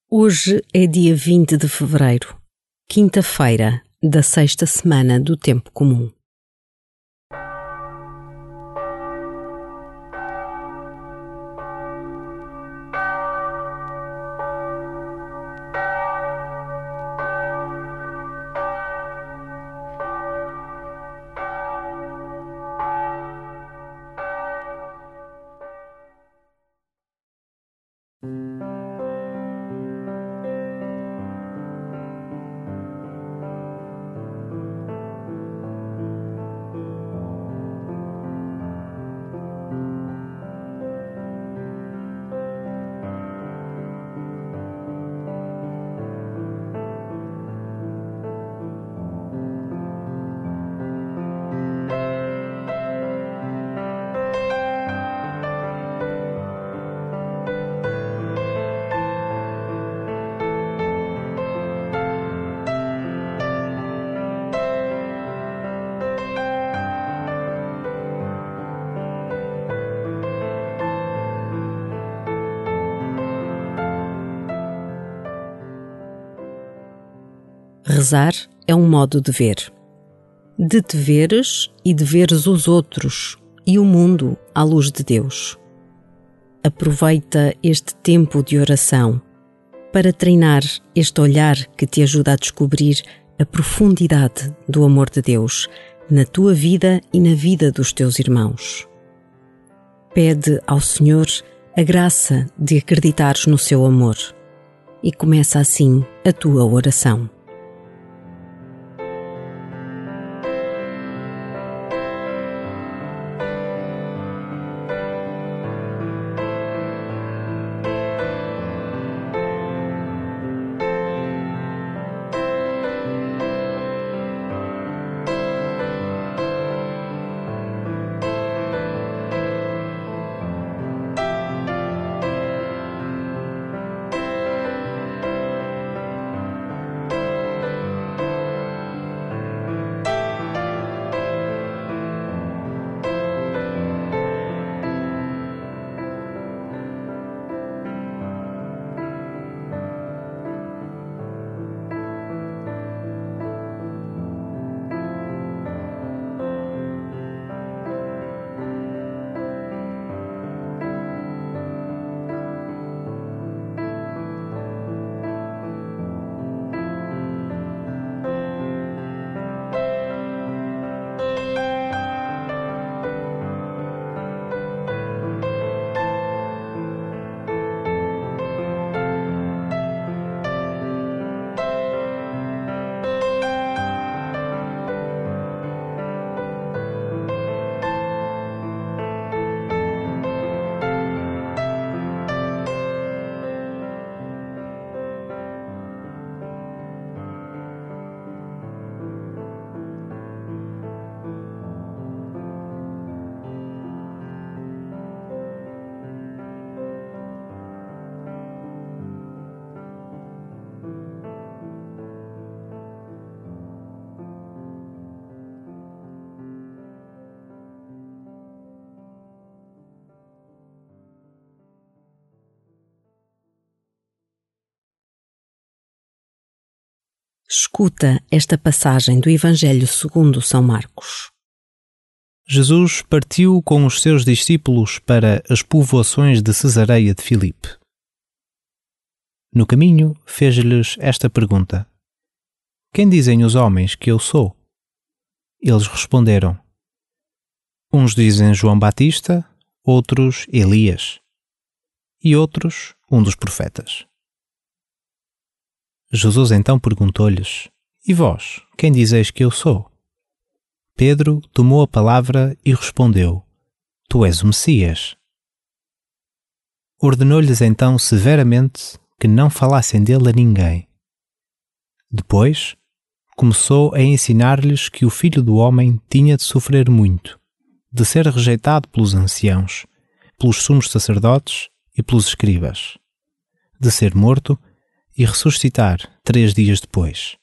Hoje é dia 20 de fevereiro, quinta-feira da sexta semana do Tempo Comum. Rezar é um modo de ver. De te veres e de veres os outros e o mundo à luz de Deus. Aproveita este tempo de oração para treinar este olhar que te ajuda a descobrir a profundidade do amor de Deus na tua vida e na vida dos teus irmãos. Pede ao Senhor a graça de acreditares no seu amor e começa assim a tua oração. Escuta esta passagem do Evangelho segundo São Marcos. Jesus partiu com os seus discípulos para as povoações de Cesareia de Filipe. No caminho, fez-lhes esta pergunta: Quem dizem os homens que eu sou? Eles responderam: Uns dizem João Batista, outros Elias, e outros um dos profetas. Jesus então perguntou-lhes: E vós, quem dizeis que eu sou? Pedro tomou a palavra e respondeu: Tu és o Messias. Ordenou-lhes então severamente que não falassem dele a ninguém. Depois, começou a ensinar-lhes que o Filho do Homem tinha de sofrer muito, de ser rejeitado pelos anciãos, pelos sumos sacerdotes e pelos escribas, de ser morto e ressuscitar 3 dias depois.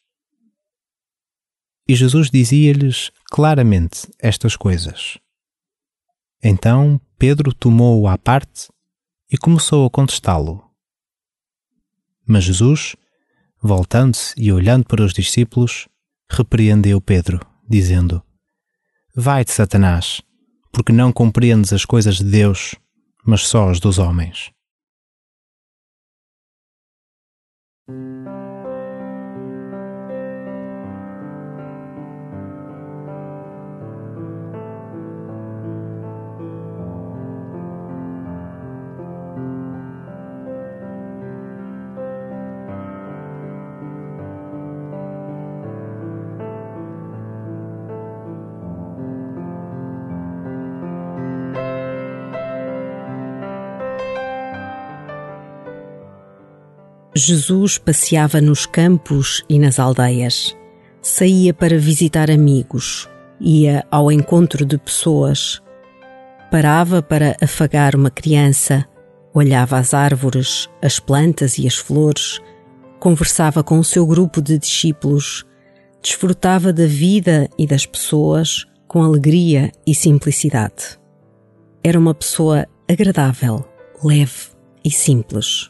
E Jesus dizia-lhes claramente estas coisas. Então Pedro tomou-o à parte e começou a contestá-lo. Mas Jesus, voltando-se e olhando para os discípulos, repreendeu Pedro, dizendo: Vai-te, Satanás, porque não compreendes as coisas de Deus, mas só as dos homens. Jesus passeava nos campos e nas aldeias. Saía para visitar amigos, ia ao encontro de pessoas. Parava para afagar uma criança, olhava as árvores, as plantas e as flores, conversava com o seu grupo de discípulos, desfrutava da vida e das pessoas com alegria e simplicidade. Era uma pessoa agradável, leve e simples.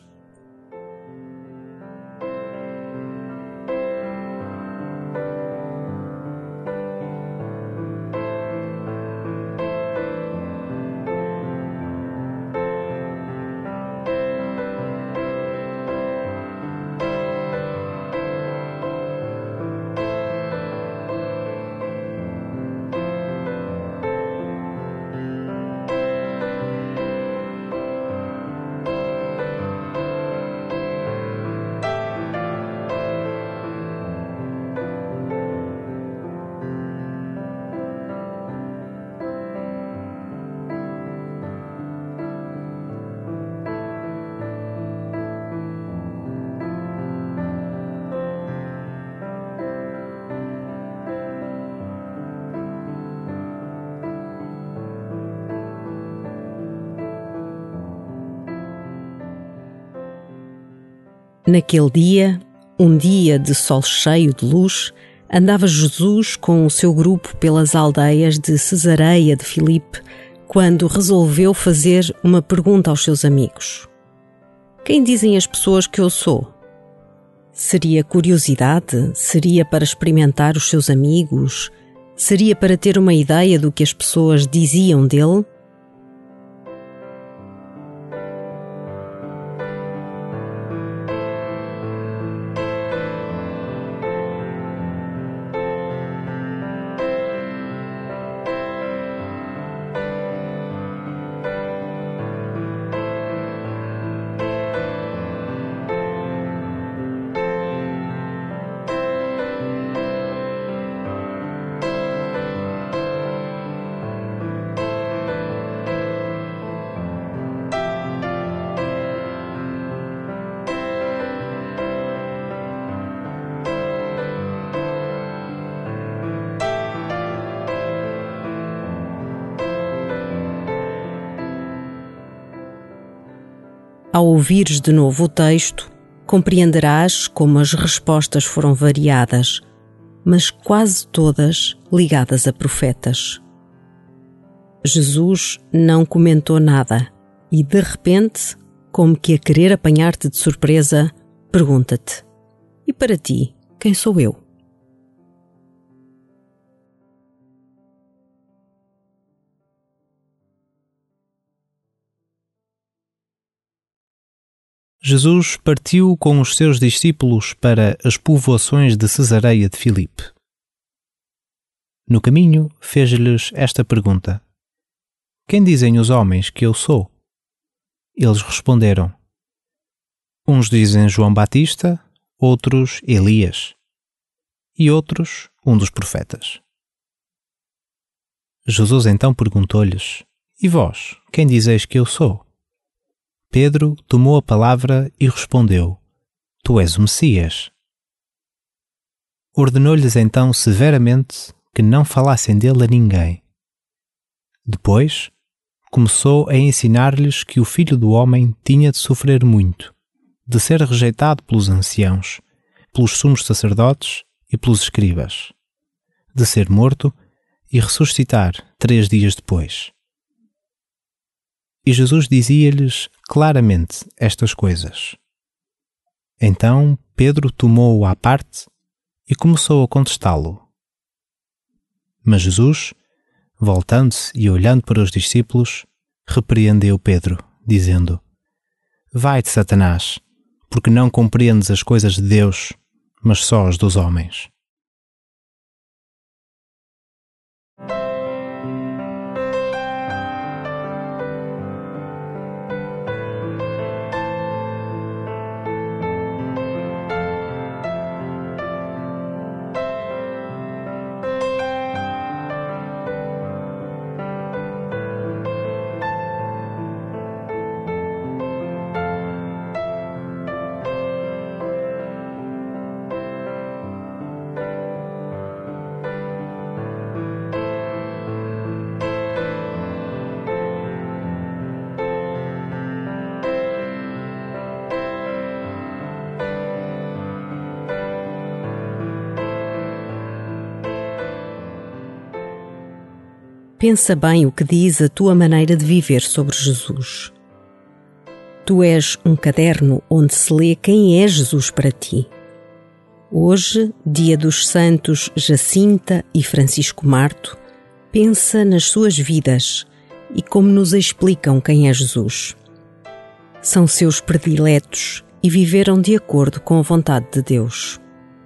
Naquele dia, um dia de sol cheio de luz, andava Jesus com o seu grupo pelas aldeias de Cesareia de Filipe, quando resolveu fazer uma pergunta aos seus amigos. Quem dizem as pessoas que eu sou? Seria curiosidade? Seria para experimentar os seus amigos? Seria para ter uma ideia do que as pessoas diziam dele? Ao ouvires de novo o texto, compreenderás como as respostas foram variadas, mas quase todas ligadas a profetas. Jesus não comentou nada e, de repente, como que a querer apanhar-te de surpresa, pergunta-te: e para ti, quem sou eu? Jesus partiu com os seus discípulos para as povoações de Cesareia de Filipe. No caminho, fez-lhes esta pergunta: Quem dizem os homens que eu sou? Eles responderam: Uns dizem João Batista, outros Elias, e outros um dos profetas. Jesus então perguntou-lhes: E vós, quem dizeis que eu sou? Pedro tomou a palavra e respondeu: Tu és o Messias. Ordenou-lhes então severamente que não falassem dele a ninguém. Depois, começou a ensinar-lhes que o Filho do Homem tinha de sofrer muito, de ser rejeitado pelos anciãos, pelos sumos sacerdotes e pelos escribas, de ser morto e ressuscitar 3 dias depois. E Jesus dizia-lhes claramente estas coisas. Então Pedro tomou-o à parte e começou a contestá-lo. Mas Jesus, voltando-se e olhando para os discípulos, repreendeu Pedro, dizendo: Vai-te, Satanás, porque não compreendes as coisas de Deus, mas só as dos homens. Pensa bem o que diz a tua maneira de viver sobre Jesus. Tu és um caderno onde se lê quem é Jesus para ti. Hoje, dia dos santos Jacinta e Francisco Marto, pensa nas suas vidas e como nos explicam quem é Jesus. São seus prediletos e viveram de acordo com a vontade de Deus.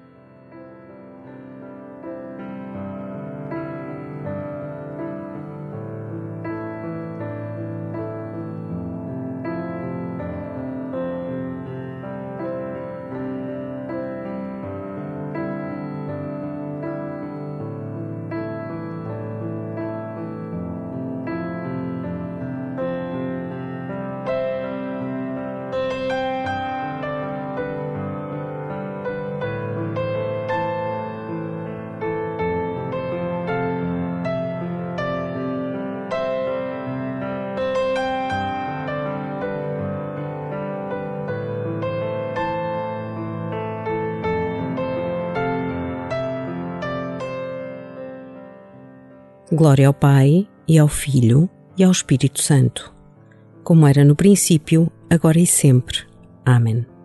Glória ao Pai, e ao Filho, e ao Espírito Santo, como era no princípio, agora e sempre. Amém.